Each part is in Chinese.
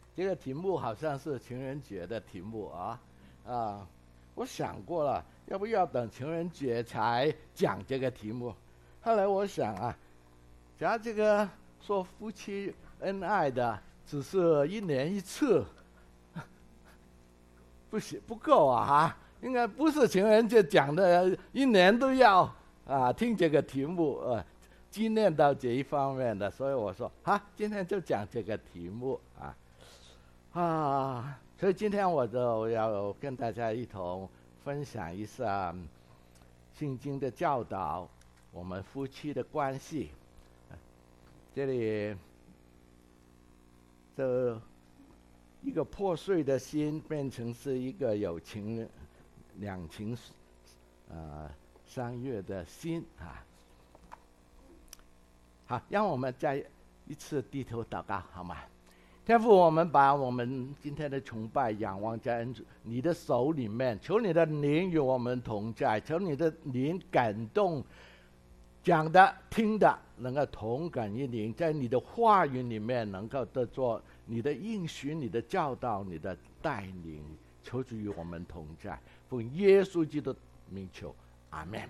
这个题目好像是情人节的题目我想过了，要不要等情人节才讲这个题目？后来我想假如这个说夫妻恩爱的只是一年一次，不行不够应该不是情人节讲的，一年都要听这个题目纪念到这一方面的，所以我说今天就讲这个题目所以今天我就要跟大家一同分享一下圣经的教导，我们夫妻的关系。这里这一个破碎的心变成是一个有情两情相悦的心好，让我们再一次低头祷告好吗？天父，我们把我们今天的崇拜仰望在你的手里面，求你的灵与我们同在，求你的灵感动讲的听的能够同感一灵，在你的话语里面能够得做你的应许、你的教导、你的带领，求主与我们同在，奉耶稣基督名求，阿们。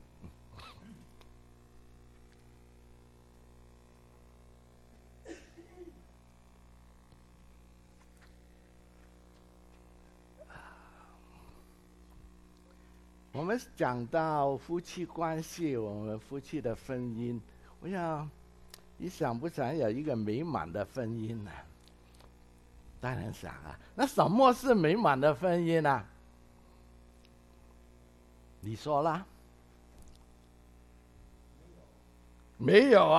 我们讲到夫妻关系，我们夫妻的婚姻，我想你想不想有一个美满的婚姻呢？当然想那什么是美满的婚姻呢？你说啦？没有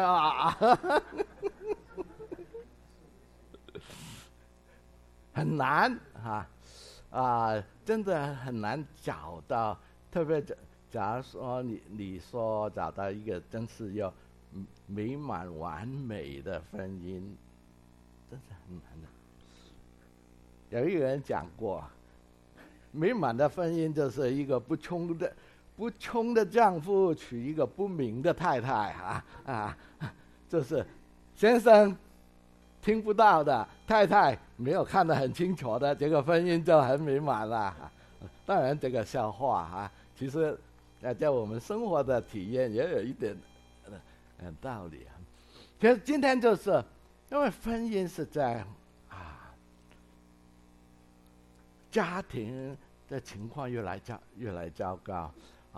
很难真的很难找到，特别假如说你说找到一个真是要美满完美的婚姻，真是很难的。有一个人讲过，美满的婚姻就是一个不穷的丈夫娶一个不明的太太就是先生听不到的，太太没有看得很清楚的，这个婚姻就很美满了当然这个笑话其实在我们生活的体验也有一点道理其实今天就是因为婚姻是在家庭的情况越来糟糕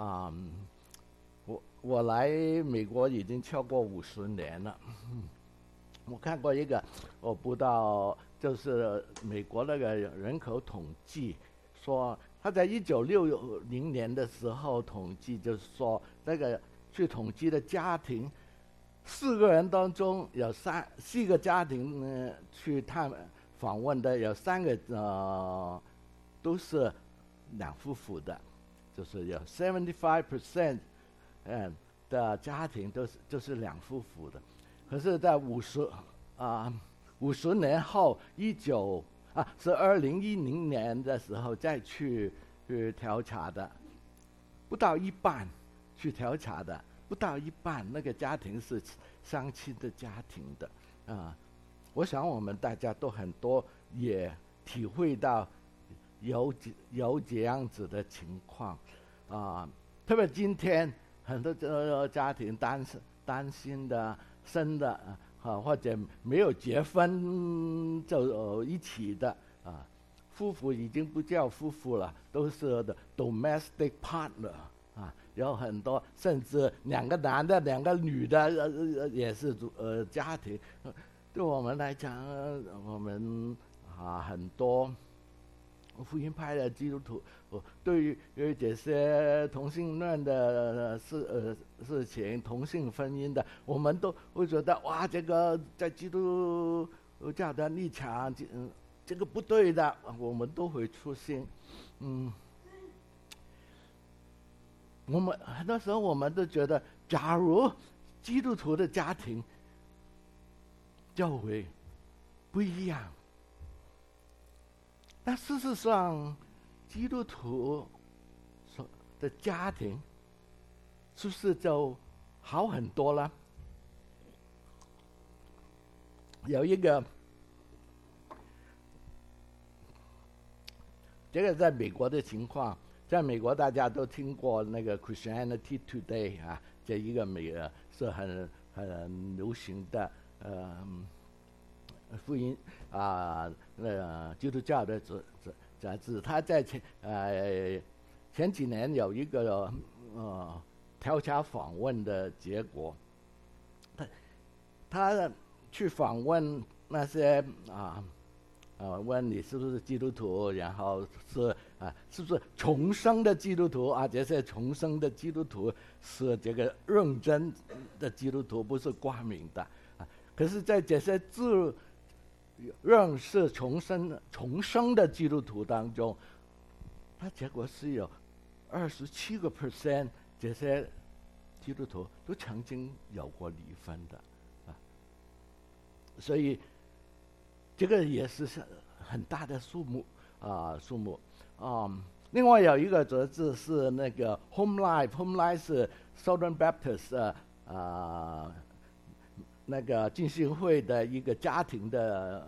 我来美国已经超过50年了我看过一个，我不知道，就是美国那个人口统计说，他在1960年的时候统计，就是说那个去统计的家庭，4个人当中有4个家庭呢去访问的有3个都是两夫妇的，就是有75% 的家庭就是两夫妇的。可是在50年后是2010年的时候再去调查的，不到一半去调查的，不到一半那个家庭是相亲的家庭的我想我们大家都很多也体会到有这样子的情况特别今天很多家庭担心的生的或者没有结婚就一起的夫妇已经不叫夫妇了，都是的 domestic partner有很多甚至2个男的2个女的也是家庭对我们来讲我们很多福音派的基督徒对于这些同性恋的事情，同性婚姻的，我们都会觉得哇，这个在基督教的立场这个不对的，我们都会出现我们很多时候我们都觉得，假如基督徒的家庭就会不一样，但事实上基督徒的家庭是不是就好很多了？有一个这个在美国的情况，在美国大家都听过那个 Christianity Today 啊，这一个是很流行的福音基督教的杂志。他在前几年有一个调查访问的结果，他去访问那些问你是不是基督徒，然后是不是重生的基督徒啊？这些重生的基督徒是这个认真的基督徒，不是挂名的啊。可是，在这些自认识重生的基督徒当中，他结果是有27%这些基督徒都曾经有过离婚的啊，所以这个也是很大的数目。另外有一个则是那个 Home Life 是 Southern Baptist 那个浸信会的一个家庭的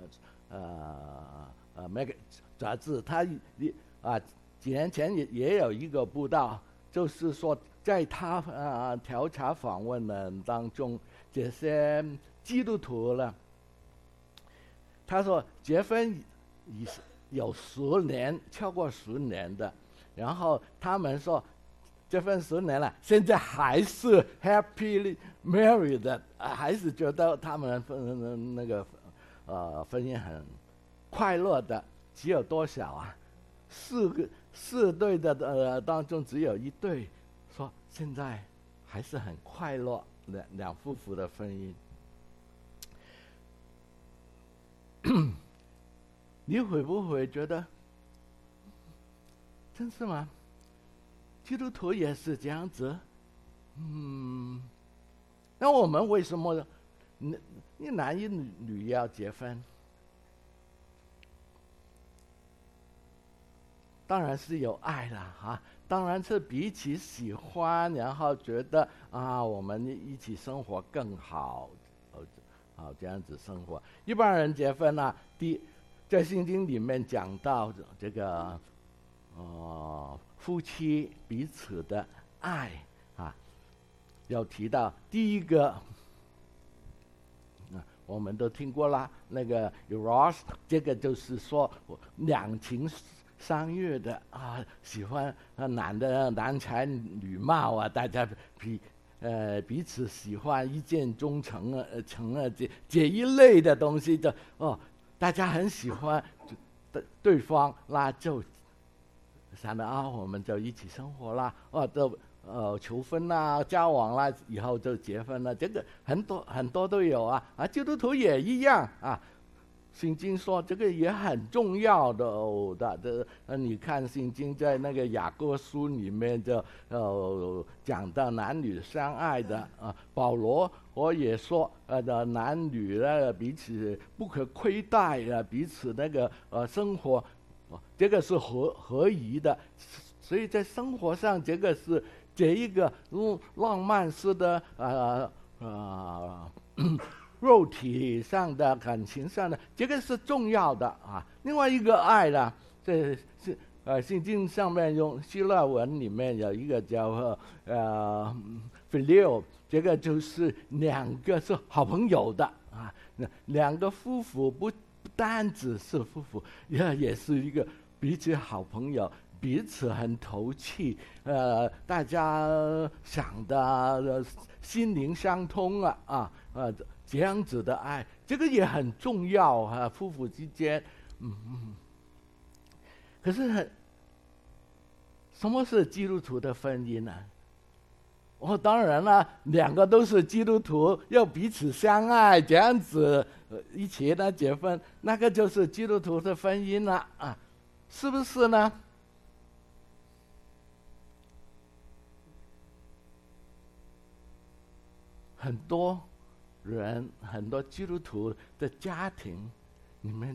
那个杂志，它几年前也有一个报道，就是说在他调查访问的当中，这些基督徒呢，他说结婚有10年，超过10年的，然后他们说结婚10年了，现在还是 happily married 的，还是觉得他们那个婚姻很快乐的。只有多少啊？4对的当中只有1对说现在还是很快乐，两夫妇的婚姻。你会不会觉得真是吗？基督徒也是这样子？那我们为什么你男一女要结婚？当然是有爱啦，当然是彼此喜欢，然后觉得我们一起生活更好，这样子生活。一般人结婚在圣经里面讲到这个夫妻彼此的爱要提到第一个我们都听过啦，那个 Eros， 这就是说两情相悦的喜欢男才女貌大家彼此喜欢，一见钟情这一类的东西的大家很喜欢对方，那就想着我们就一起生活啦，求婚啦，交往啦，以后就结婚了。这个很多都有基督徒也一样圣经说这个也很重要的你看圣经在那个雅各书里面就讲到男女相爱的保罗我也说男女彼此不可亏待彼此那个生活这个是合宜的，所以在生活上这个是这一个浪漫式的肉体上的感情上的这个是重要的另外一个爱呢，这是圣经上面用希腊文里面有一个叫phileo， 这个就是两个是好朋友的两个夫妇不单只是夫妇，也是一个彼此好朋友，彼此很投契大家想的心灵相通这样子的爱，这个也很重要夫妇之间可是什么是基督徒的婚姻呢？当然了，两个都是基督徒，要彼此相爱，这样子一起结婚，那个就是基督徒的婚姻了是不是呢？很多基督徒的家庭里面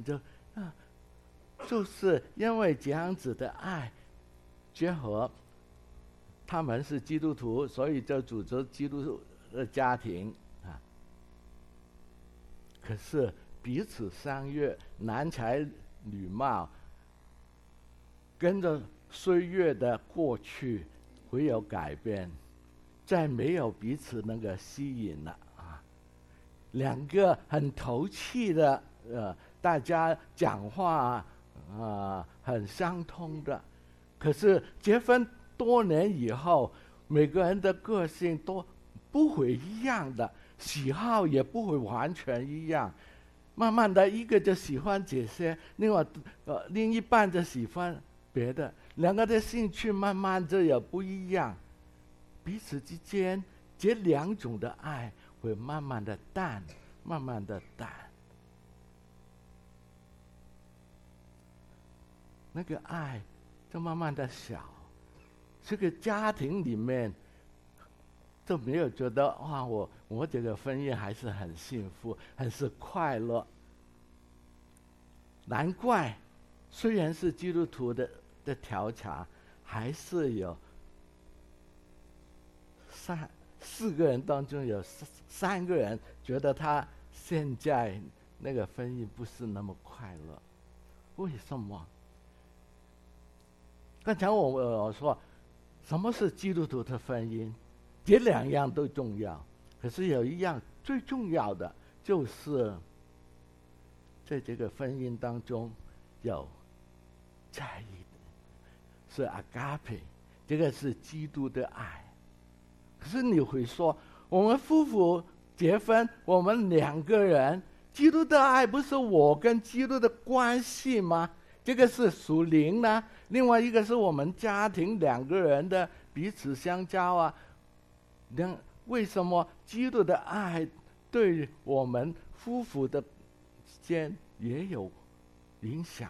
就是因为这样子的爱结合，他们是基督徒，所以就组织基督徒的家庭可是彼此相悦，男才女貌跟着岁月的过去会有改变，再没有彼此那个吸引了啊。两个很投契的大家讲话很相通的，可是结婚多年以后，每个人的个性都不会一样的，喜好也不会完全一样。慢慢的，一个就喜欢这些，另一半就喜欢别的，两个的兴趣慢慢就也不一样，彼此之间这两种的爱会慢慢的淡，慢慢的淡。那个爱就慢慢的小，这个家庭里面都没有觉得哇，我这个婚姻还是很幸福，很是快乐。难怪，虽然是基督徒的调查，还是有四个人当中有三个人觉得他现在那个婚姻不是那么快乐。为什么？刚才我说，什么是基督徒的婚姻？这两样都重要，可是有一样最重要的，就是在这个婚姻当中有在意的，是阿嘎培，这个是基督的爱。可是你会说，我们夫妇结婚，我们两个人，基督的爱不是我跟基督的关系吗？这个是属灵呢，另外一个是我们家庭两个人的彼此相交啊。为什么基督的爱对我们夫妇的之间也有影响？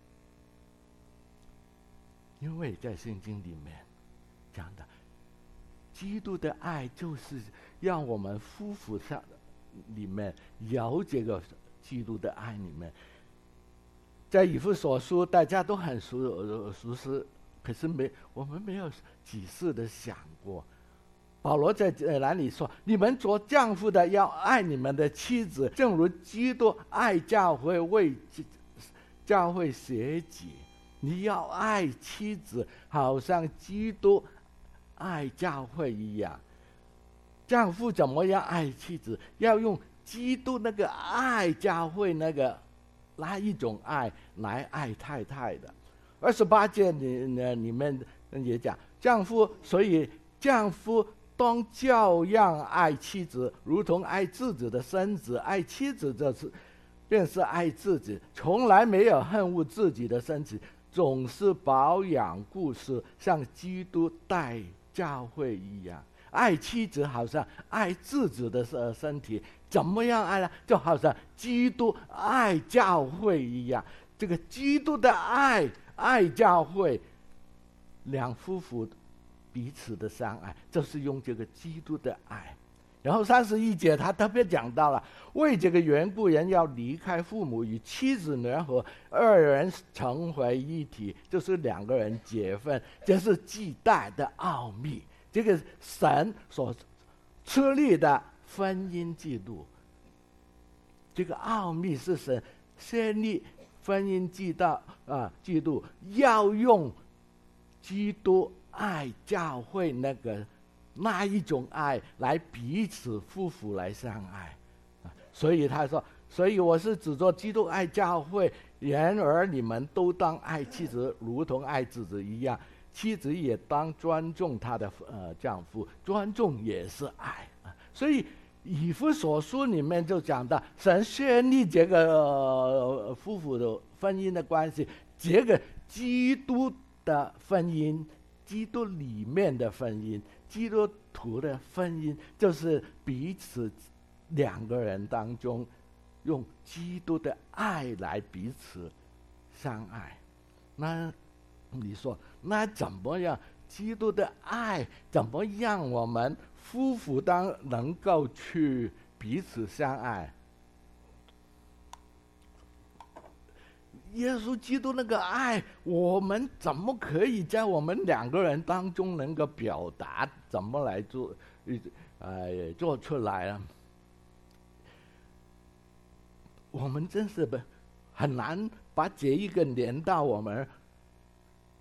因为在圣经里面讲的，基督的爱就是让我们夫妇上里面有这个基督的爱里面。在以弗所书大家都很熟悉，可是我们没有几次的想过。保罗在哪里说，你们做丈夫的要爱你们的妻子，正如基督爱教会，为教会舍己。你要爱妻子，好像基督爱教会一样。丈夫怎么样爱妻子？要用基督那个爱教会那一种爱来爱太太的。28节里面也讲，所以丈夫当照样爱妻子，如同爱自己的身子。爱妻子便是爱自己，从来没有恨恶自己的身体，总是保养顾惜，像基督待教会一样。爱妻子好像爱自己的身体，怎么样爱呢？就好像基督爱教会一样。这个基督的爱教会，两夫妇彼此的相爱，就是用这个基督的爱。然后31节他特别讲到了，为这个缘故，人要离开父母，与妻子联合，二人成为一体，就是两个人结婚。这是祭带的奥秘，这个神所设立的婚姻制度。这个奥秘是神设立婚姻制度，要用基督爱教会那一种爱来彼此夫妇来相爱。所以他说，所以我是指着基督爱教会，然而你们都当爱妻子如同爱自己一样，妻子也当尊重她的丈夫，尊重也是爱。所以以弗所书里面就讲到，神设立这个夫妇的婚姻的关系，这个基督的婚姻，基督里面的婚姻，基督徒的婚姻，就是彼此两个人当中用基督的爱来彼此相爱。那你说，那怎么样？基督的爱怎么让我们夫妇能够去彼此相爱？耶稣基督那个爱，我们怎么可以在我们两个人当中能够表达？怎么来做出来啊？我们真是很难把这一个连到我们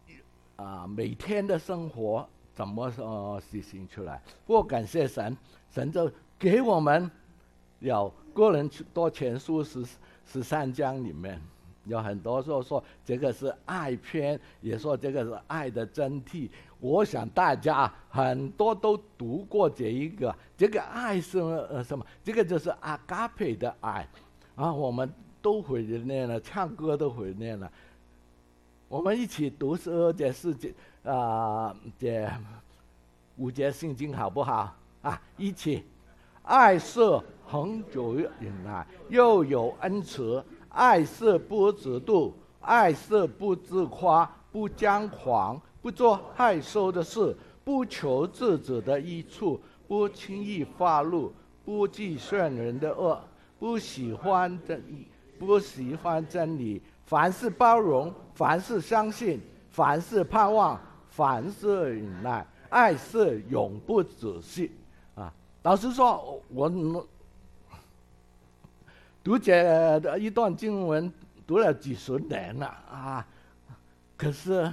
每天的生活怎么实行出来。不过感谢神，神就给我们有哥林多前书13章里面有很多说这个是爱篇，也说这个是爱的真谛。我想大家很多都读过这一个，这个爱是什么？这个就是阿嘎佩的爱啊，我们都会念了，唱歌都会念了。我们一起读12节4节这5节圣经好不好啊？一起，爱是恒久忍耐，又有恩慈；爱是不嫉妒，爱是不自夸，不张狂，不做害羞的事，不求自己的益处，不轻易发怒，不计算人的恶，不喜欢真理，凡事包容，凡事相信，凡事盼望，凡事忍耐。爱是永不止息啊！老实说，我读这一段经文读了几十年了啊，可是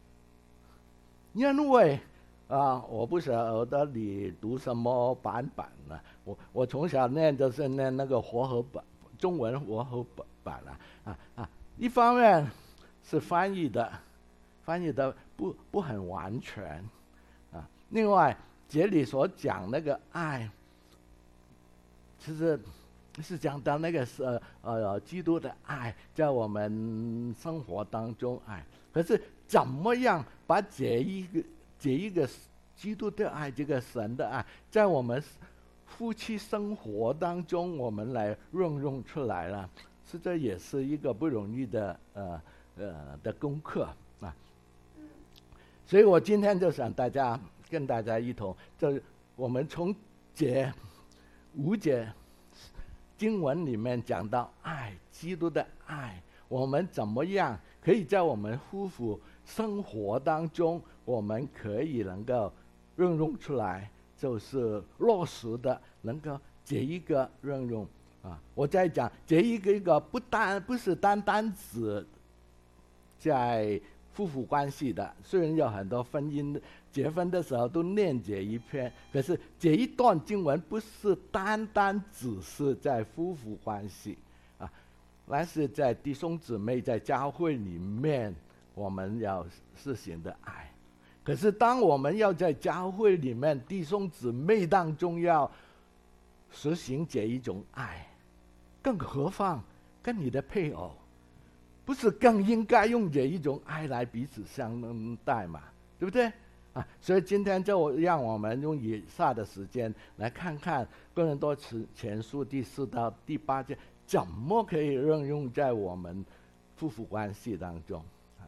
因为我不晓得你读什么版本呢？我从小念就是念那个和合版，中文和合版一方面是翻译的不很完全啊，另外这里所讲那个爱，其实是讲到那个是基督的爱在我们生活当中爱，可是怎么样把这一个基督的爱，这个神的爱，在我们夫妻生活当中我们来运用出来了，这也是一个不容易的的功课啊。所以我今天就想跟大家一同，就我们从这5节经文里面讲到爱，基督的爱，我们怎么样可以在我们夫妇生活当中，我们可以能够运用出来，就是落实的，能够这一个运用啊。我在讲这一个不是单单指在夫妇关系的，虽然有很多婚姻结婚的时候都念这一篇，可是这一段经文不是单单只是在夫妇关系啊，那是在弟兄姊妹在教会里面我们要实行的爱。可是当我们要在教会里面弟兄姊妹当中要实行这一种爱，更何况跟你的配偶，不是更应该用这一种爱来彼此相待嘛？对不对啊？所以今天就让我们用以下的时间来看看哥林多前书第4到第8节怎么可以应用在我们夫妇关系当中啊。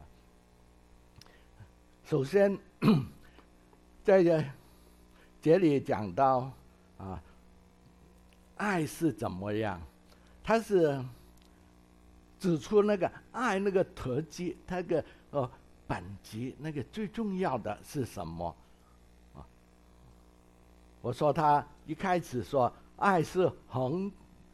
首先在这里讲到爱是怎么样，它是指出那个爱那个特质，那个本质，那个最重要的是什么啊？我说他一开始说爱是恒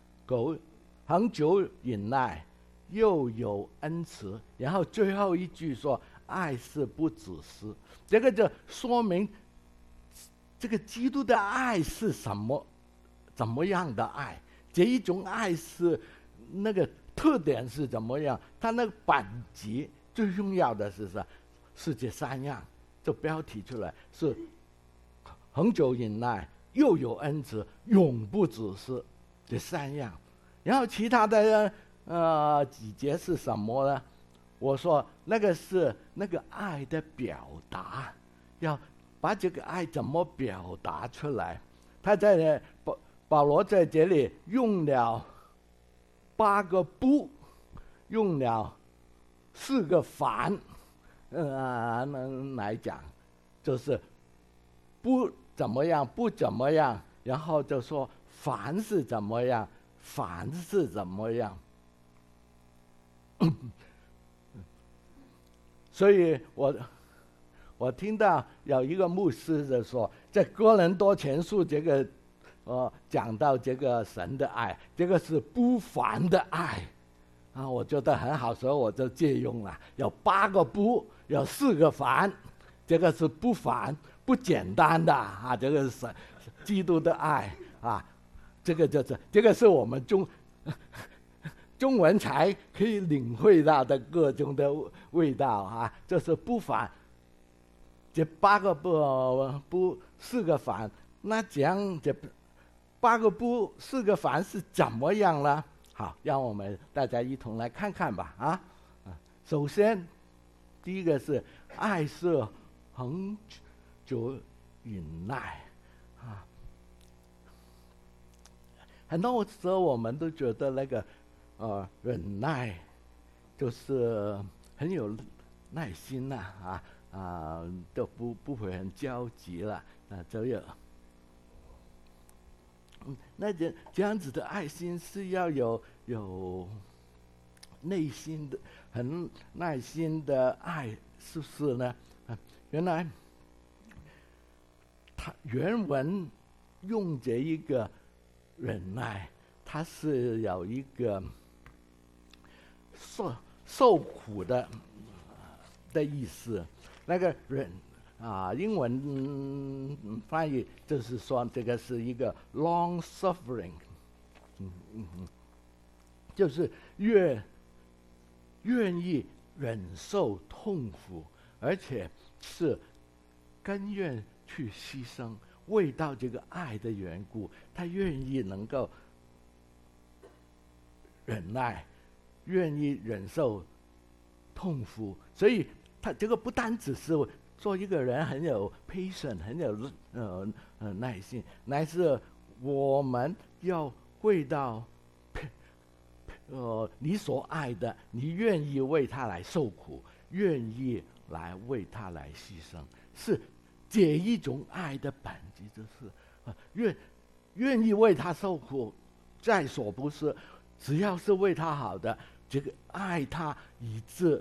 久忍耐，又有恩慈，然后最后一句说爱是不自私。这个就说明这个基督的爱是什么，怎么样的爱？这一种爱是那个特点是怎么样？它那个本质最重要的是啥？是这3样，就标题出来是恒久忍耐，又有恩慈，永不自私，这3样。然后其他的几节是什么呢？我说那个是那个爱的表达，要把这个爱怎么表达出来？他在保罗在这里用了8个不，用了4个凡，来讲，就是不怎么样，不怎么样，然后就说凡是怎么样，凡是怎么样。所以我听到有一个牧师就说，在哥林多前书这个讲到这个神的爱，这个是不凡的爱啊，我觉得很好，所以我就借用了，有8个不，有4个凡，这个是不凡不简单的啊，这个是基督的爱啊，这个是我们中文才可以领会到的各种的味道啊，这是不凡。这8个不4个凡，那讲这8个不4个凡是怎么样呢？好，让我们大家一同来看看吧啊！首先，第一个是爱是恒久忍耐啊。很多时候我们都觉得那个忍耐就是很有耐心呐都不会很焦急了这样。那这样子的爱心是要有内心的很耐心的爱，是不是呢？原来他原文用这一个忍耐，它是有一个受苦的意思。那个忍英文翻译就是说这个是一个 long suffering， 就是愿意忍受痛苦，而且是甘愿去牺牲，为到这个爱的缘故，他愿意能够忍耐，愿意忍受痛苦，所以他这个不单只是做一个人很有 patience， 很有耐心，乃是我们要为到你所爱的，你愿意为他来受苦，愿意来为他来牺牲，是这一种爱的本质，就是愿意为他受苦，在所不惜，只要是为他好的，这个爱他以致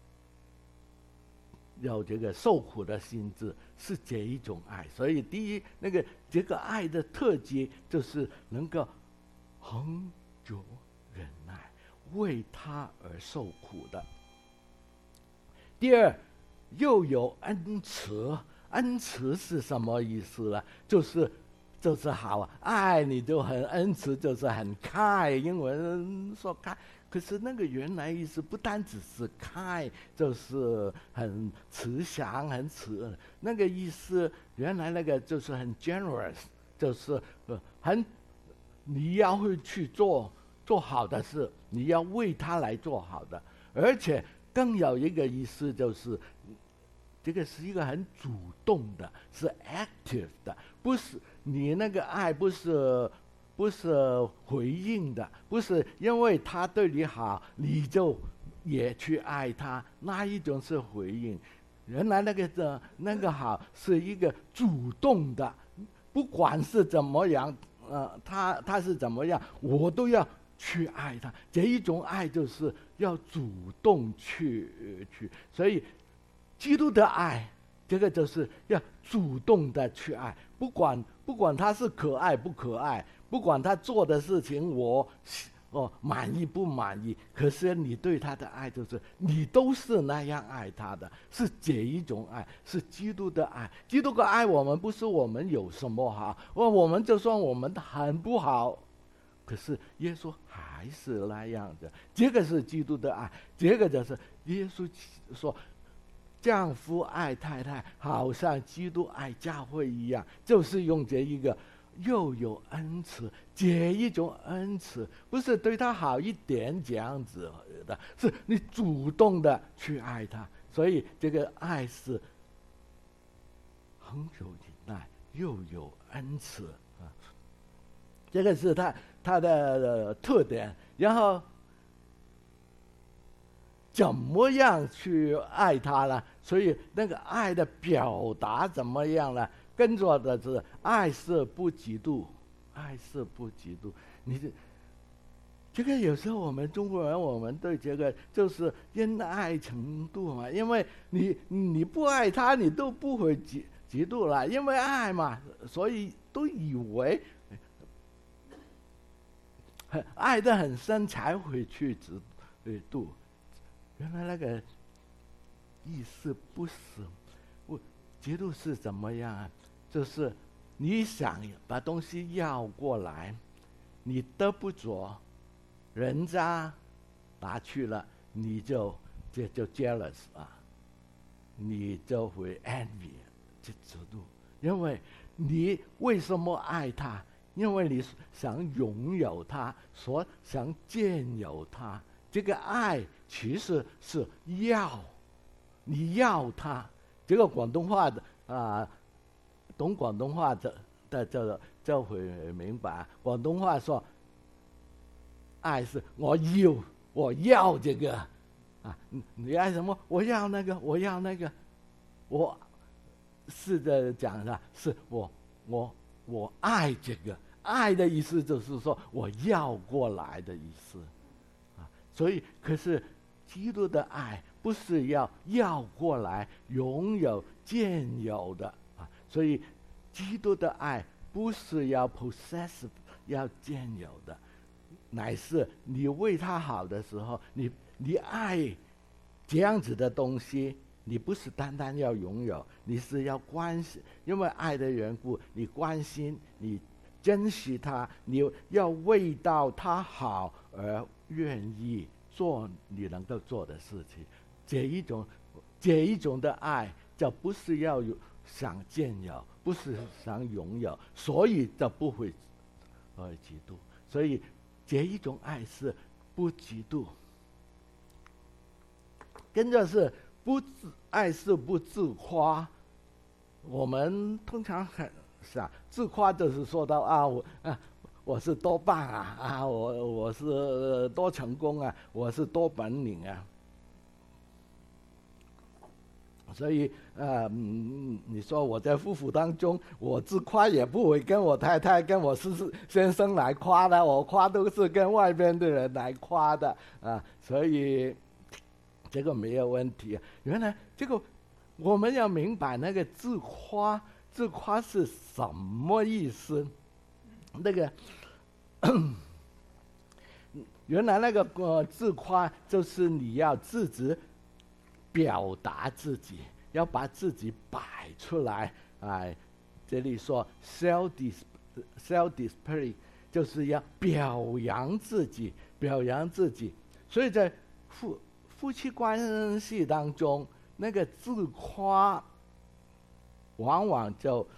有这个受苦的心智，是这一种爱。所以第一，这个爱的特质就是能够恒久忍耐，为他而受苦的。第二，又有恩慈。恩慈是什么意思呢？就是好爱你就很恩慈，就是很kind，英文说kind。可是那个原来意思不单只是kind，就是很慈祥，很慈。那个意思原来那个就是很 generous， 就是你要会去做好的事，你要为他来做好的。而且更有一个意思就是，这个是一个很主动的，是 active 的，不是你那个爱不是回应的，不是因为他对你好，你就也去爱他，那一种是回应。原来那个好是一个主动的，不管是怎么样，他是怎么样，我都要去爱他。这一种爱就是要主动去，所以基督的爱，这个就是要主动的去爱，不管他是可爱不可爱，不管他做的事情我满意不满意，可是你对他的爱就是你都是那样爱他的，是这一种爱，是基督的爱。基督的爱我们不是我们有什么好，我们就算我们很不好，可是耶稣还是那样的，这个是基督的爱。这个就是耶稣说丈夫爱太太好像基督爱教会一样，就是用这一个又有恩慈，这一种恩慈不是对他好一点这样子的，是你主动的去爱他。所以这个爱是恒久忍耐，又有恩慈啊，这个是他的特点。然后怎么样去爱他呢？所以那个爱的表达怎么样呢？跟着的是爱是不嫉妒，爱是不嫉妒。这个有时候我们中国人，我们对这个就是因爱程度嘛，因为你不爱他，你都不会嫉妒了，因为爱嘛，所以都以为爱得很深才会去度。原来那个意思不是，嫉妒是怎么样啊？就是你想把东西要过来，你得不着，人家拿去了，你就 jealous 啊，你就会 envy 这嫉妒，因为你为什么爱他？因为你想拥有他，想占有他。这个爱其实是要，你要他。这个广东话的懂广东话就会明白。广东话说，爱是我要这个啊，你爱什么？我要那个，我要那个。我试着讲的是我爱这个。爱的意思就是说我要过来的意思啊。所以可是基督的爱不是要过来拥有占有的啊。所以基督的爱不是要 possessive 要占有的，乃是你为他好的时候，你爱这样子的东西，你不是单单要拥有，你是要关心，因为爱的缘故，你关心，你珍惜他，你要为到他好而愿意做你能够做的事情。这一种的爱，就不是要想占有，不是想拥有，所以就不会嫉妒。所以这一种爱是不嫉妒。跟着是爱是不自夸。我们通常想自夸，就是说到我是多棒啊，我是多成功啊，我是多本领啊。所以你说我在夫妇当中，我自夸也不会跟我太太、跟我先生来夸的，我夸都是跟外边的人来夸的啊。所以这个没有问题。原来这个我们要明白那个自夸是什么意思。那个原来那个自夸就是你要自己表达自己，要把自己摆出来。这里说 self display 就是要表扬自己。所以在夫妻关系当中，那个自夸往往就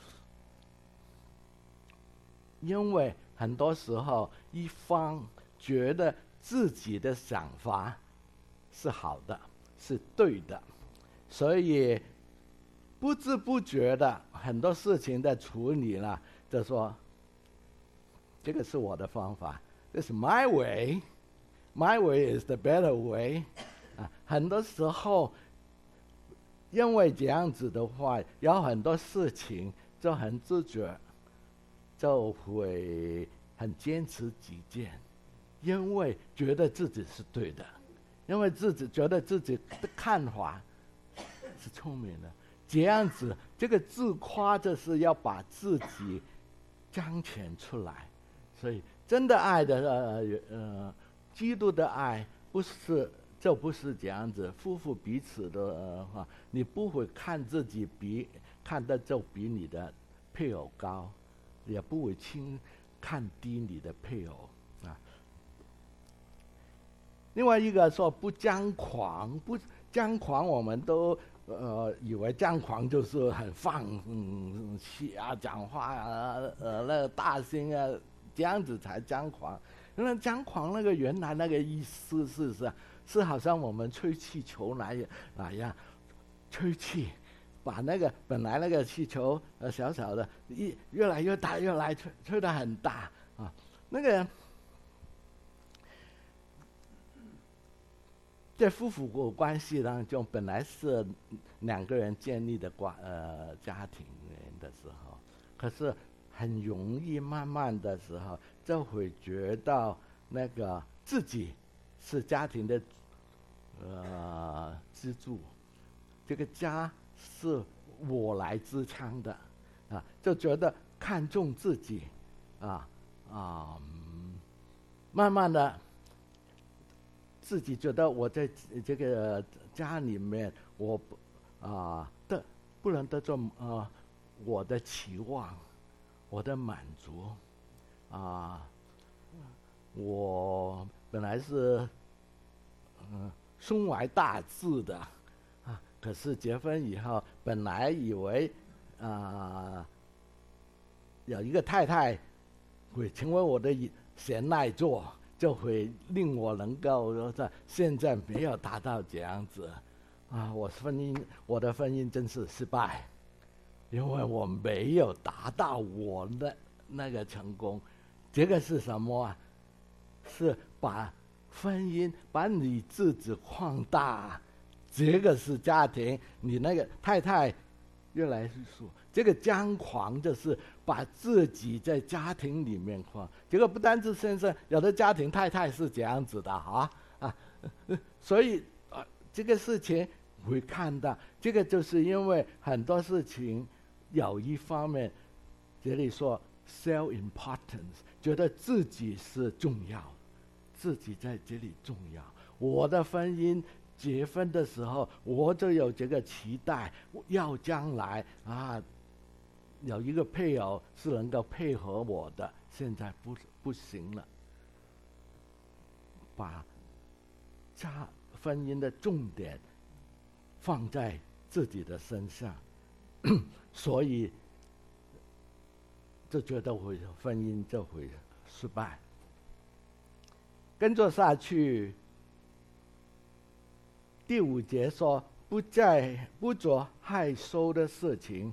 因为很多时候一方觉得自己的想法是好的，是对的，所以不知不觉的很多事情在处理了，就说这个是我的方法，这是 my way is the better way。很多时候因为这样子的话，有很多事情就很自觉，就会很坚持己见，因为觉得自己是对的，因为自己觉得自己的看法是聪明的。这样子，这个自夸就是要把自己彰显出来。所以真的爱的基督的爱不是这样子。夫妇彼此的话，你不会看自己看得就比你的配偶高，也不会看低你的配偶啊。另外一个说不张狂，我们都以为张狂就是很放气啊，讲话那个大声啊，这样子才张狂。原来张狂原来那个意思是好像我们吹气球那样吹气，把本来那个气球小小的越来越大，越来吹得很大啊。在夫妇关系当中，本来是两个人建立的家庭的时候，可是很容易慢慢的时候，就会觉得那个自己是家庭的支柱，这个家是我来支撑的啊，就觉得看重自己慢慢的自己觉得我在这个家里面，我不能得到我的期望，我的满足我本来是胸怀大志的可是结婚以后，本来以为有一个太太会成为我的贤内助，就会令我能够现在没有达到这样子我的婚姻真是失败，因为我没有达到我的那个成功。这个是什么是把婚姻把你自己放大，这个是家庭。你那个太太越来越说，这个张狂就是把自己在家庭里面放。这个不单是先生，有的家庭太太是这样子的所以这个事情会看到，这个就是因为很多事情有一方面，这里说 self-importance， 觉得自己是重要，自己在这里重要。我的婚姻结婚的时候，我就有这个期待，要将来有一个配偶是能够配合我的，现在不行了。把婚姻的重点放在自己的身上，所以就觉得婚姻就会失败。跟着下去，第5节说不做害羞的事情。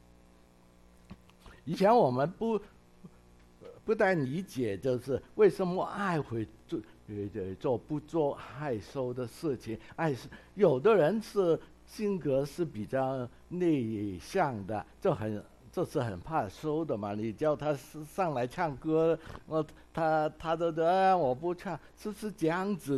以前我们不太理解，就是为什么爱会不做害羞的事情。有的人是性格是比较内向的，就是很怕羞的嘛。你叫他上来唱歌，他都我不唱，是这样子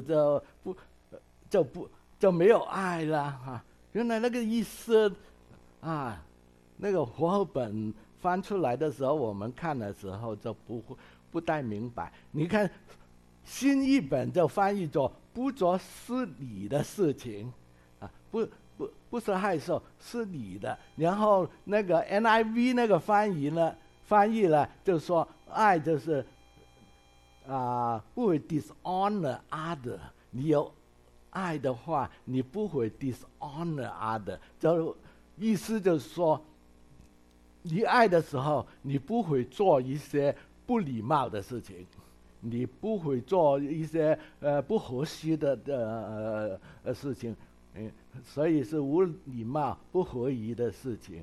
就没有爱了原来那个意思那个活后本翻出来的时候，我们看的时候就不太明白。你看新译本就翻译作不做失礼的事情不是害羞，是礼的。然后那个 NIV 那个翻译了就说爱就是不会 dishonor other。 你有爱的话，你不会 dishonor other， 就意思就是说，你爱的时候，你不会做一些不礼貌的事情，你不会做一些不合适的事情，所以是无礼貌、不合宜的事情。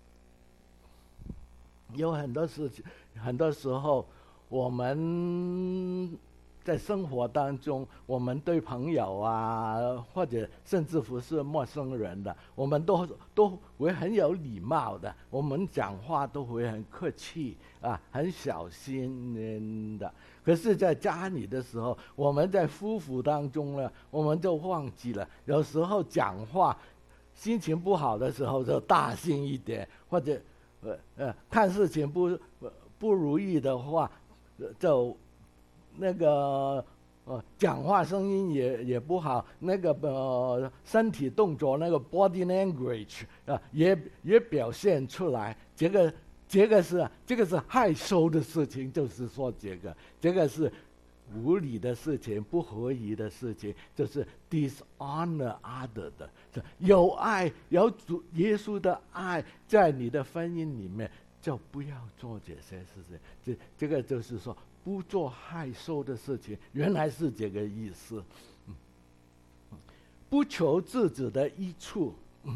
有很多事情，很多时候我们在生活当中，我们对朋友或者甚至乎是陌生人的，我们都会很有礼貌的，我们讲话都会很客气很小心的。可是在家里的时候，我们在夫妇当中呢，我们就忘记了，有时候讲话心情不好的时候就大声一点，或者看事情不如意的话，就那个讲话声音也不好，那个身体动作那个 body language 也表现出来。这个是害羞的事情，就是说这个是无理的事情，不合宜的事情，就是 dishonor other 的。有爱，有主耶稣的爱在你的婚姻里面，就不要做这些事情。这个就是说不做害羞的事情，原来是这个意思。不求自己的益处。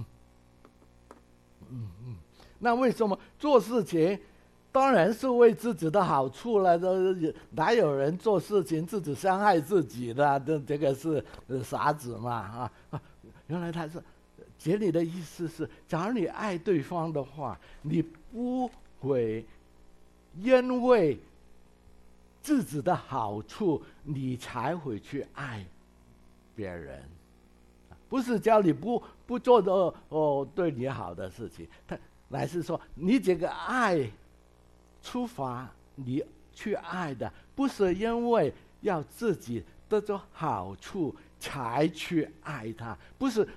那为什么做事情当然是为自己的好处了？哪有人做事情自己伤害自己的？这个是傻子嘛原来他是这里的意思是，假如你爱对方的话，你不会因为自己的好处你才会去爱别人，不是叫你不做的对你好的事情，他乃是说你这个爱出发，你去爱的不是因为要自己得到好处， 才去爱他，不是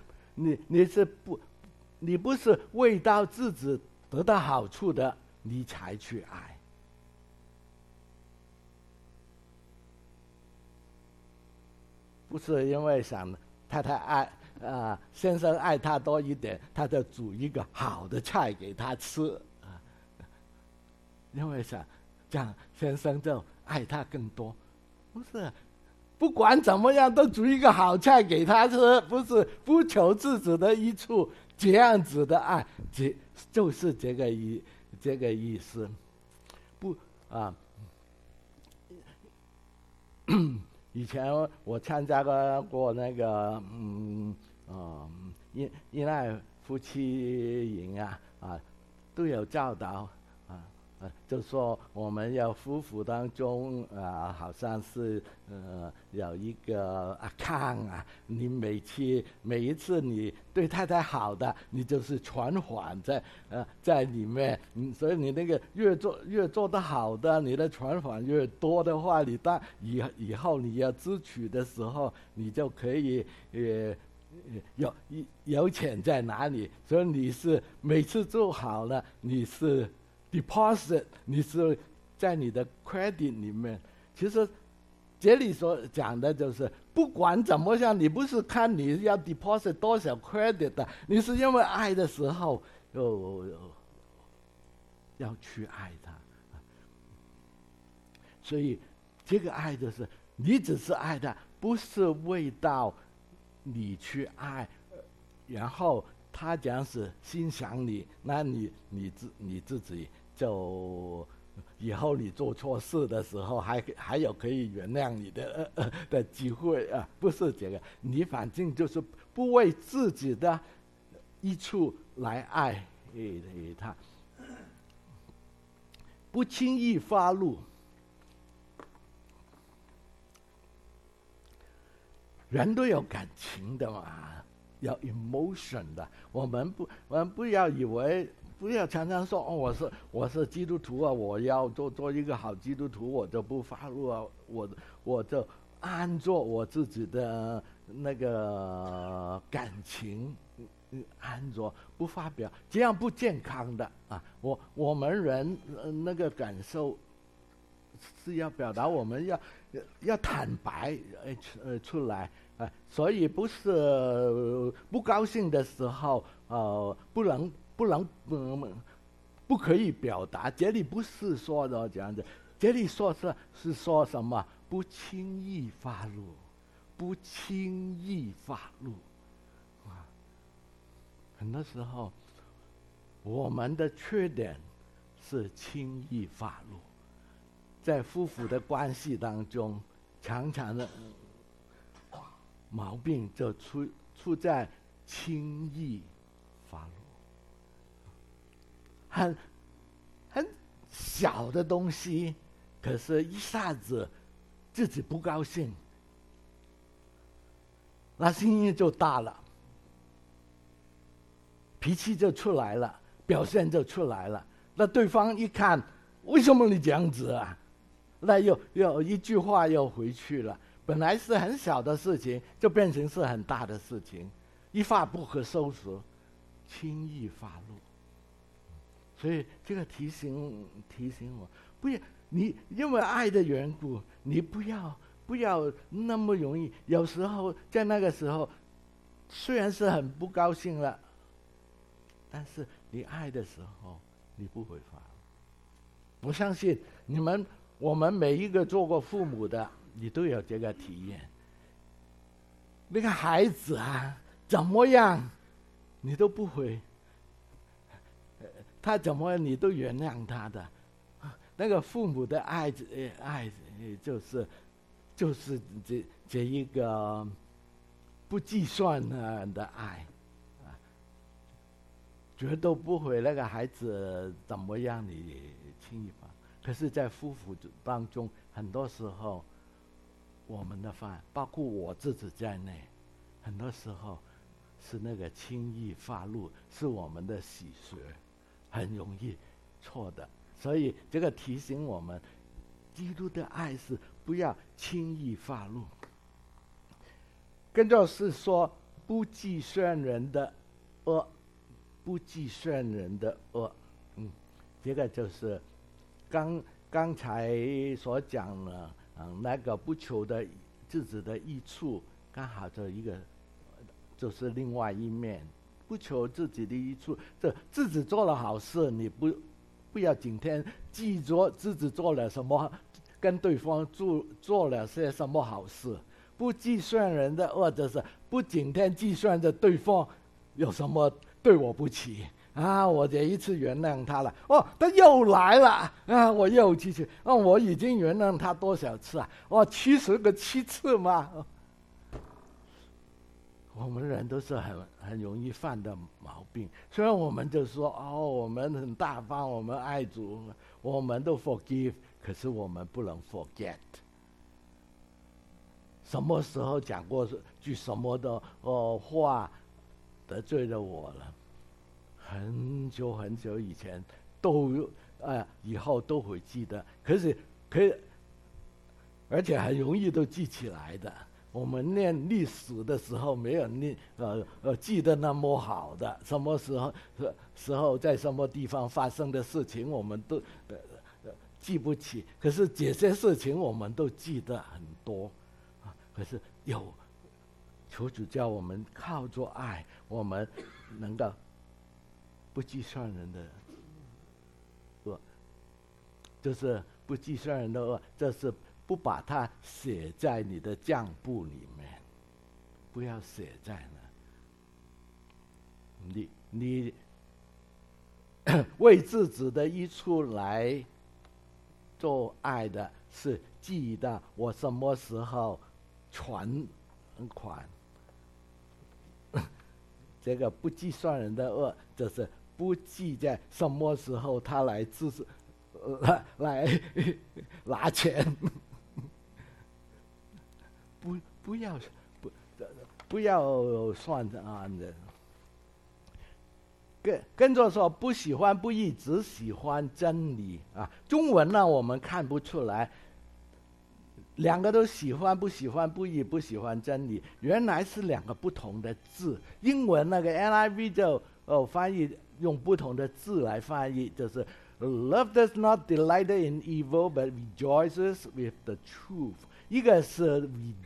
你不是为到自己得到好处的，你才去爱。不是因为想太太爱先生爱他多一点，他就煮一个好的菜给他吃啊，因为想这样先生就爱他更多，不是。不管怎么样，都煮一个好菜给他吃，不是不求自己的益处，这样子的爱，就是这个意思。不啊，以前我参加过那个因爱夫妻营都有教导就说我们要夫妇当中好像是有一个account你每一次你对太太好的，你就是存款在里面，所以你那个越做得好的，你的存款越多的话，你以后你要支取的时候，你就可以有钱在哪里，所以你是每次做好了，你是deposit， 你是在你的 credit 里面。其实这里所讲的就是，不管怎么样，你不是看你要 deposit 多少 credit 的，你是因为爱的时候要去爱他。所以这个爱就是你只是爱他，不是为到你去爱，然后他讲是欣赏你，那你自己就以后你做错事的时候还有可以原谅你的机会不是这个，你反正就是不为自己的益处来爱他，不轻易发怒。人都有感情的嘛，有 emotion 的。我们不要以为，不要常常说我是基督徒我要做一个好基督徒，我就不发怒我就按做我自己的那个感情按着不发表，这样不健康的我们人那个感受是要表达，我们要坦白出来所以不是不高兴的时候不可以表达。这里不是说的这样子，这里说是说什么？不轻易发怒，不轻易发怒很多时候我们的缺点是轻易发怒，在夫妇的关系当中，常常的毛病就出在轻易发怒，很小的东西，可是一下子自己不高兴，那声音就大了，脾气就出来了，表现就出来了。那对方一看，为什么你这样子那又一句话又回去了。本来是很小的事情，就变成是很大的事情，一发不可收拾，轻易发怒。所以这个提醒我，不要你因为爱的缘故，你不要那么容易。有时候在那个时候，虽然是很不高兴了，但是你爱的时候，你不会发怒。我相信我们每一个做过父母的，你都有这个体验。那个孩子怎么样，你都不会，他怎么样你都原谅他的。那个父母的爱就是这一个不计算的爱绝对不会那个孩子怎么样你轻易放。可是在夫妇当中，很多时候我们的包括我自己在内，很多时候是那个轻易发怒，是我们的习学，很容易错的。所以这个提醒我们，基督的爱是不要轻易发怒。 跟着是说不计算人的恶，不计算人的恶。这个就是刚才所讲的，那个不求的自己的益处，刚好这一个就是另外一面，不求自己的益处，这自己做了好事，你不要今天记着自己做了什么，跟对方做了些什么好事。不计算人的恶，就是不今天计算着对方有什么对我不起啊，我这一次原谅他了，他又来了啊，我又继续，我已经原谅他多少次啊？70次嘛。我们人都是很容易犯的毛病。虽然我们就说我们很大方，我们爱主，我们都 forgive， 可是我们不能 forget。什么时候讲过句什么的话得罪了我了？很久很久以前以后都会记得，而且很容易都记起来的。我们念历史的时候没有记得那么好的，什么时候在什么地方发生的事情我们都记不起，可是这些事情我们都记得很多。可是求主教我们靠着爱，我们能够不计算人的恶，就是不计算人的恶，这是不把它写在你的账簿里面，不要写在那。你为自己的益处来做爱的，是记得我什么时候传款。这个不计算人的恶，就是不计在什么时候他来来拿钱。不要算的。跟着说，不喜欢不义，只喜欢真理啊。中文呢，我们看不出来，两个都喜欢，不喜欢不义，不喜欢真理，原来是两个不同的字。英文那个 NIV 就翻译用不同的字来翻译，就是 Love does not delight in evil, but rejoices with the truth。一个是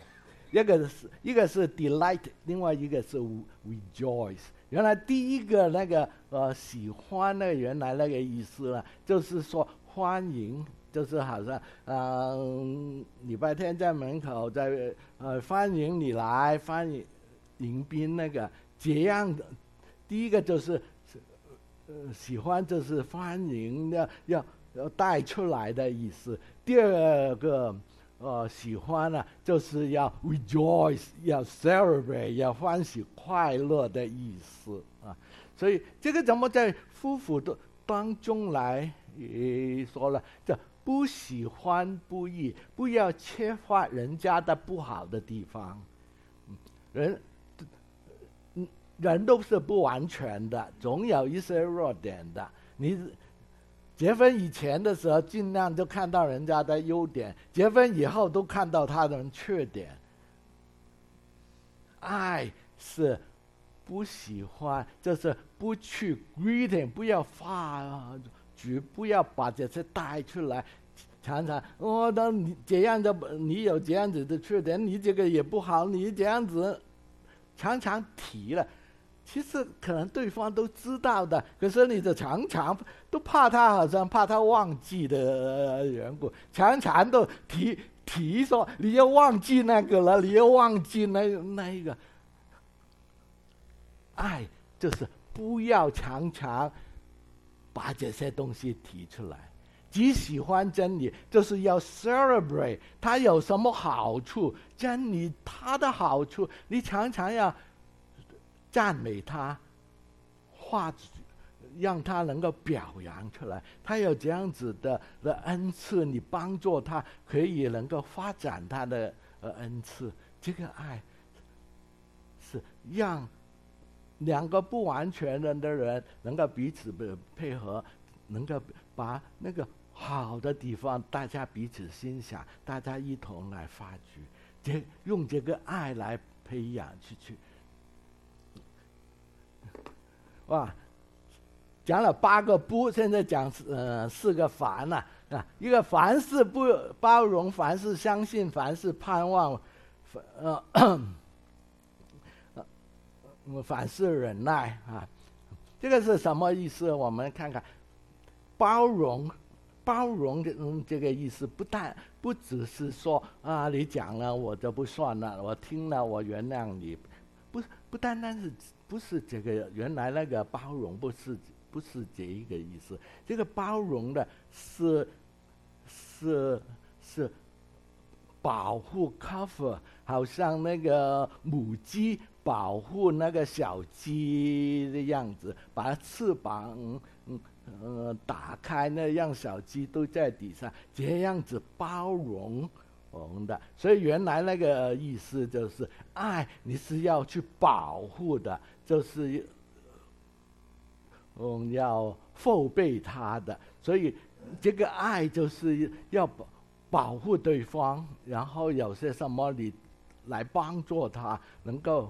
delight， 另外一个是 rejoice。原来第一个那个喜欢呢，原来那个意思呢，就是说欢迎，就是好像礼拜天在门口在欢迎你来，欢迎迎宾那个这样的。第一个就是喜欢，就是欢迎要带出来的意思。第二个喜欢呢，就是要 rejoice， 要 celebrate， 要欢喜快乐的意思啊。所以这个怎么在夫妇的当中来说了，这不喜欢不义，不要切发人家的不好的地方。人都是不完全的，总有一些弱点的。你结婚以前的时候，尽量就看到人家的优点；结婚以后，都看到他的缺点。爱是不喜欢，就是不去 greeting， 不要发局，不要把这些带出来。常常当你这样的，你有这样子的缺点，你这个也不好，你这样子常常提了。其实可能对方都知道的，可是你就常常都怕他，好像怕他忘记的缘故，常常都提说你又忘记那个了，你又忘记那一个。爱就是不要常常把这些东西提出来。只喜欢真理，就是要 celebrate 它有什么好处，真理它的好处，你常常要赞美他，让他能够表扬出来。他有这样子的恩赐，你帮助他，可以能够发展他的恩赐。这个爱是让两个不完全的人能够彼此配合，能够把那个好的地方大家彼此欣赏，大家一同来发掘，用这个爱来培养去。哇，讲了8个不，现在讲4个凡了啊。一个凡是不包容，凡是相信，凡是盼望，凡是忍耐啊。这个是什么意思？我们看看，包容的这个意思不只是说啊，你讲了我就不算了，我听了我原谅你，不单单是不是这个，原来那个包容不是这一个意思。这个包容的是保护 cover， 好像那个母鸡保护那个小鸡的样子，把翅膀打开，那让小鸡都在底下，这样子包容我们的。所以原来那个意思就是爱你是要去保护的，就是要后备他的。所以这个爱就是要保护对方，然后有些什么你来帮助他，能够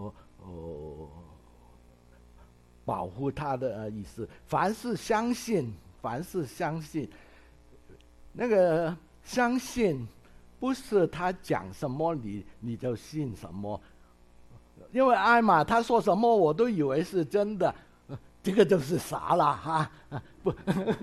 保护他的意思。凡是相信，那个相信不是他讲什么你就信什么，因为爱嘛，他说什么我都以为是真的，这个就是傻了哈。不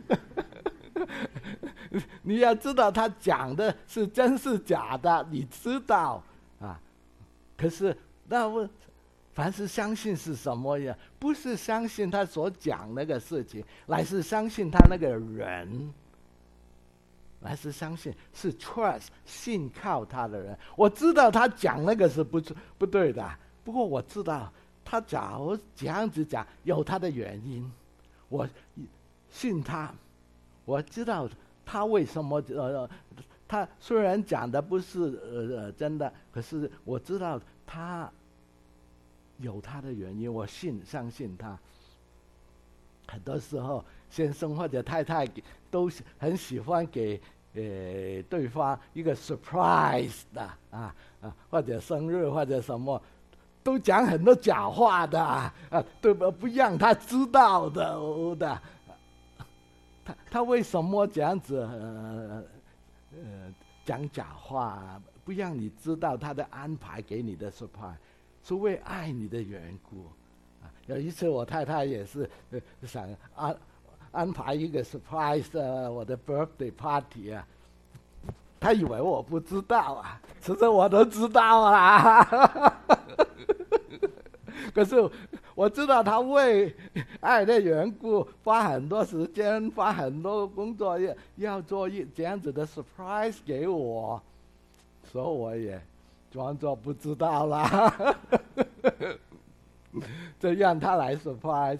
你要知道他讲的是真是假的，你知道啊。可是那凡是相信是什么呀？不是相信他所讲那个事情，乃是相信他那个人，乃是相信是 trust 信靠他的人。我知道他讲那个是不对的，不过我知道他假如这样子讲有他的原因，我信他，我知道他为什么他虽然讲的不是真的，可是我知道他有他的原因，我相信他。很多时候先生或者太太都很喜欢给对方一个 surprise 的或者生日或者什么，都讲很多假话的对吧？不让他知道的。他为什么这样子讲假话，不让你知道他的安排给你的 surprise， 是为爱你的缘故。有一次我太太也是想安排一个 surprise 我的 birthday party 啊，她以为我不知道啊，其实我都知道啊。可是我知道他为爱的缘故花很多时间，花很多工作，要做这样子的 surprise 给我，所以我也装作不知道啦。就让他来 surprise，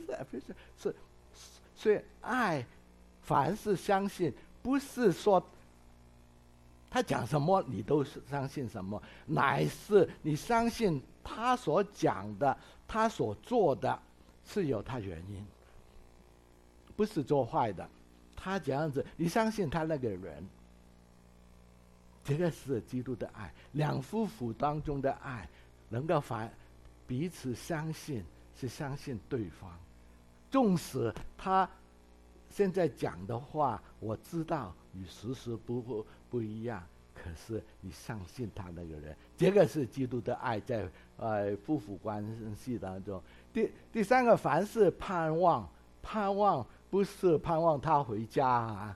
所以爱凡是相信，不是说他讲什么你都相信什么，乃是你相信他所讲的，他所做的是有他原因，不是做坏的。他这样子，你相信他那个人，这个是基督的爱。两夫妇当中的爱，能够彼此相信，是相信对方。纵使他现在讲的话，我知道与事实不一样，可是你相信他那个人，这个是基督的爱，在夫妇关系当中。第三个，凡是盼望不是盼望他回家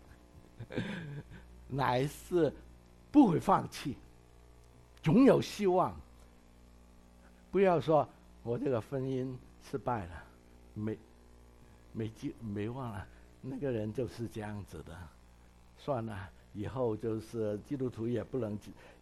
乃是不会放弃，总有希望。不要说我这个婚姻失败了，没望了，那个人就是这样子的，算了，以后就是基督徒也不能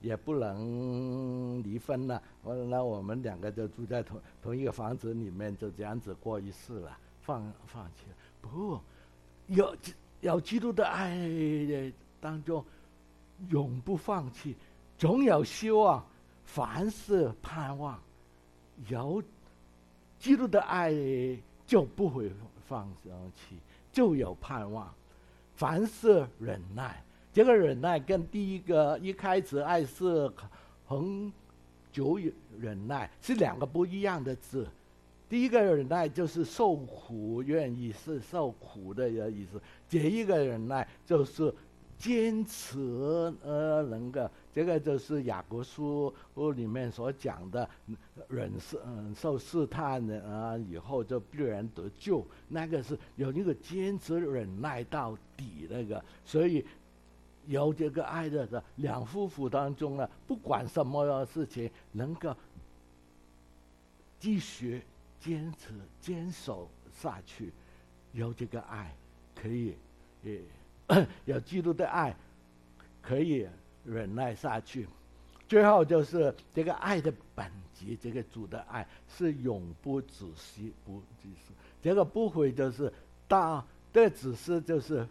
离婚了，那我们两个就住在同一个房子里面，就这样子过一世了，放弃了。不，有基督的爱当中，永不放弃，总有希望，凡事盼望。有基督的爱就不会放弃，就有盼望。凡事忍耐，这个忍耐跟第一开始爱是恒久忍耐是两个不一样的字。第一个忍耐就是受苦，愿意是受苦的意思；这一个忍耐就是坚持能够，这个就是雅各书里面所讲的受试探以后就必然得救，那个是有一个坚持忍耐到底那个。所以有这个爱的两夫妇当中呢，不管什么事情能够继续坚持坚守下去，有这个爱可以有基督的爱可以忍耐下去。最后就是这个爱的本质，这个主的爱是永不止息，不止息。这个不会就是到这只是就是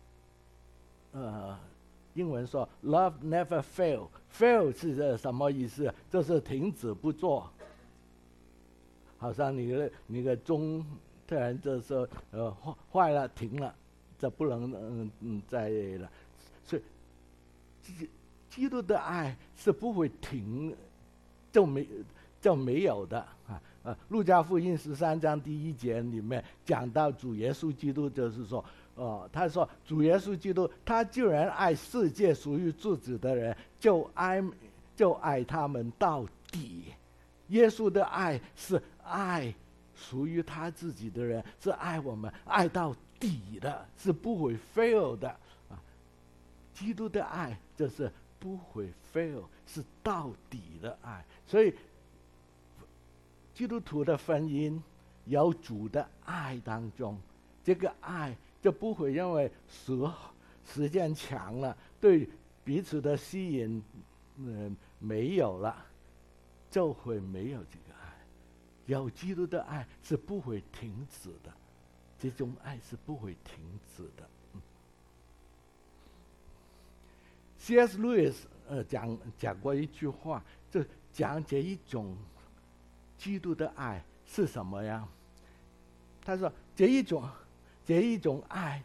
英文说 love never fail 是什么意思？就是停止不做，好像你的钟突然就说坏了停了，这不能再了。所以基督的爱是不会停，就没有的啊。路加福音13章第1节里面讲到主耶稣基督，就是说他说主耶稣基督他既然爱世界属于自己的人，就爱他们到底。耶稣的爱是爱属于他自己的人，是爱我们爱到底的，是不会 fail 的啊。基督的爱就是不会 fail， 是到底的爱。所以基督徒的婚姻有主的爱当中，这个爱就不会因为时间长了，对彼此的吸引没有了，就会没有这个爱。有基督的爱是不会停止的，这种爱是不会停止的。C.S. Lewis 讲过一句话，就讲这一种基督的爱是什么呀？他说这一种爱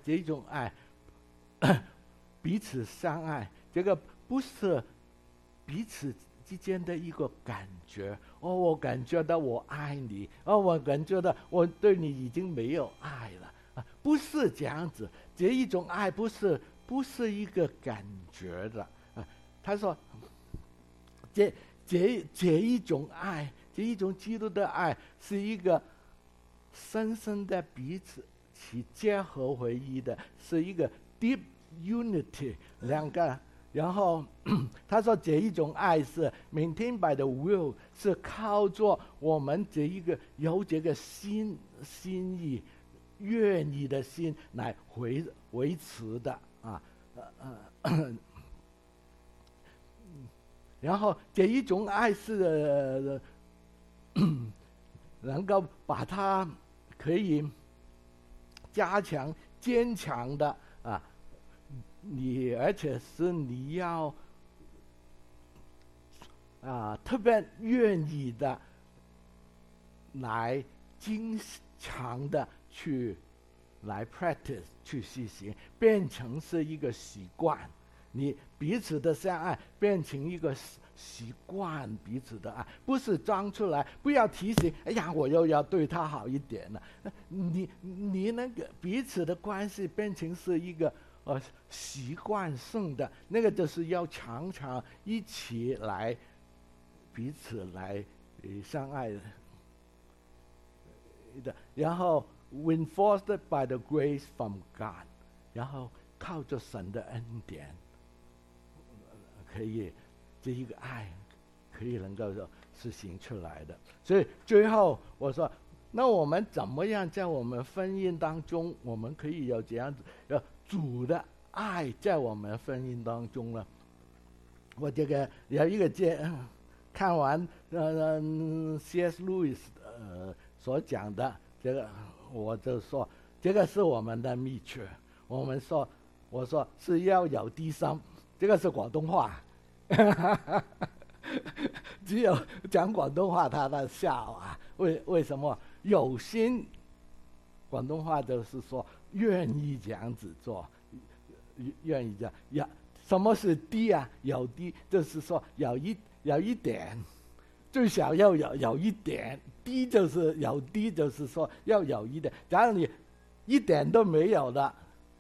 彼此相爱，这个不是彼此之间的一个感觉。我感觉到我爱你，我感觉到我对你已经没有爱了不是这样子。这一种爱不是一个感觉的他说这一种爱，这一种基督的爱是一个深深的彼此去结合为一的，是一个 deep unity 两个。然后他说这一种爱是 maintained by the will， 是靠着我们这一个有这个心意愿意的心来维持的然后这一种爱是能够把它可以加强坚强的而且是你要特别愿意的来经常的来 practice 去实行，变成是一个习惯。你彼此的相爱变成一个习惯，彼此的爱不是装出来，不要提醒哎呀我又要对他好一点了。你那个彼此的关系变成是一个习惯性的，那个就是要常常一起来彼此来相爱的，然后 reinforced by the grace from God， 然后靠着神的恩典可以这一个爱可以能够实行出来的。所以最后我说，那我们怎么样在我们婚姻当中我们可以有这样子主的爱在我们婚姻当中呢？我这个有一个看完C.S. Lewis 所讲的这个，我就说这个是我们的秘诀。我说是要有低声，这个是广东话只有讲广东话他在笑为什么有心？广东话就是说愿意这样子做，愿意这样。什么是低有低，就是说有一点最少要有一点，低就是有低，就是说要有一点。假如你一点都没有的，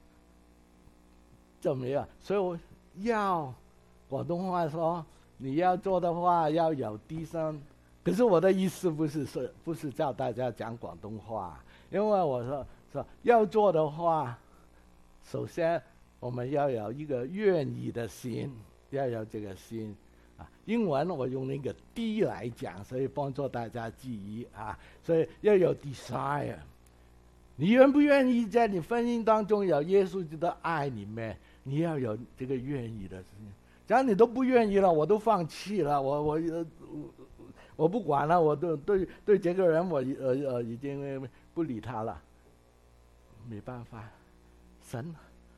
就没有。所以我要广东话说，你要做的话要有低声。可是我的意思不是叫大家讲广东话，因为我说要做的话，首先我们要有一个愿意的心，要有这个心啊。英文我用那个 D 来讲，所以帮助大家记忆啊。所以要有 desire， 你愿不愿意在你婚姻当中有耶稣基督的爱里面？你要有这个愿意的心。假如你都不愿意了，我都放弃了，我不管了，我对这个人我已经不理他了，没办法，神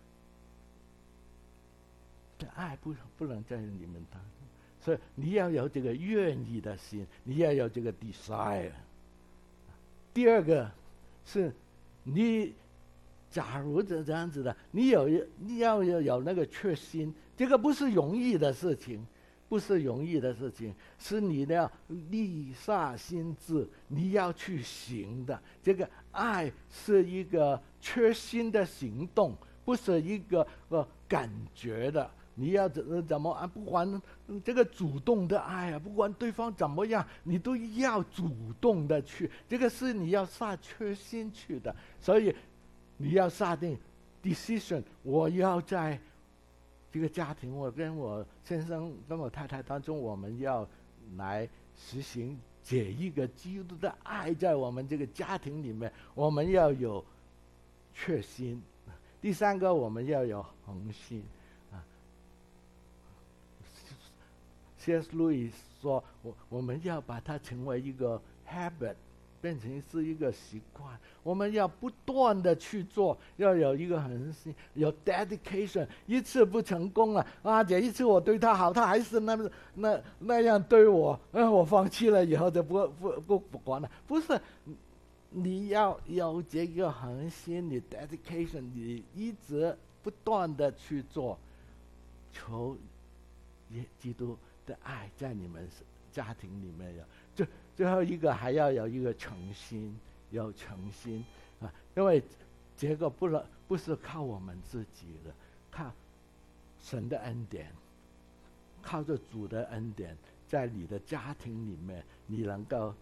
的爱不能在你们当中，所以你要有这个愿意的心，你要有这个 desire。第二个是，你假如这样子的，你要有那个决心，这个不是容易的事情。不是容易的事情，是你要立下心志，你要去行的。这个爱是一个决心的行动，不是一个感觉的。你要怎么啊？不管这个主动的爱啊，不管对方怎么样，你都要主动的去。这个是你要下决心去的，所以你要下定 decision， 我要在这个家庭，我跟我先生跟我太太当中，我们要来实行这一个基督的爱在我们这个家庭里面，我们要有决心。第三个，我们要有恒心啊。C.S. Lewis 说，我们要把它成为一个 habit， 变成是一个习惯，我们要不断的去做，要有一个恒心，有 dedication。一次不成功了啊，这一次我对他好，他还是那样对我，我放弃了以后就不管了。不是，你要有这个恒心，你 dedication， 你一直不断的去做，求基督的爱在你们家庭里面有。最后一个还要有一个诚心，有诚心啊，因为这个不是靠我们自己的，靠神的恩典，靠着主的恩典，在你的家庭里面，你能够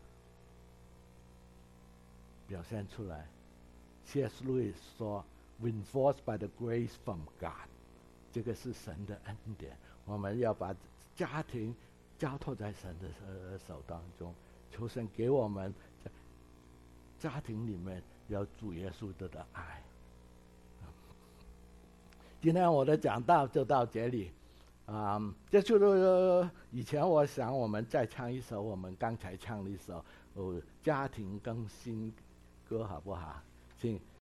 表现出来。C.S. Lewis 说 ，"Reinforced by the grace from God"， 这个是神的恩典，我们要把家庭交托在神的手当中。求神给我们在家庭里面有主耶稣的爱。今天我的讲道就到这里，这就是以前我想我们再唱一首我们刚才唱的一首家庭更新歌，好不好？请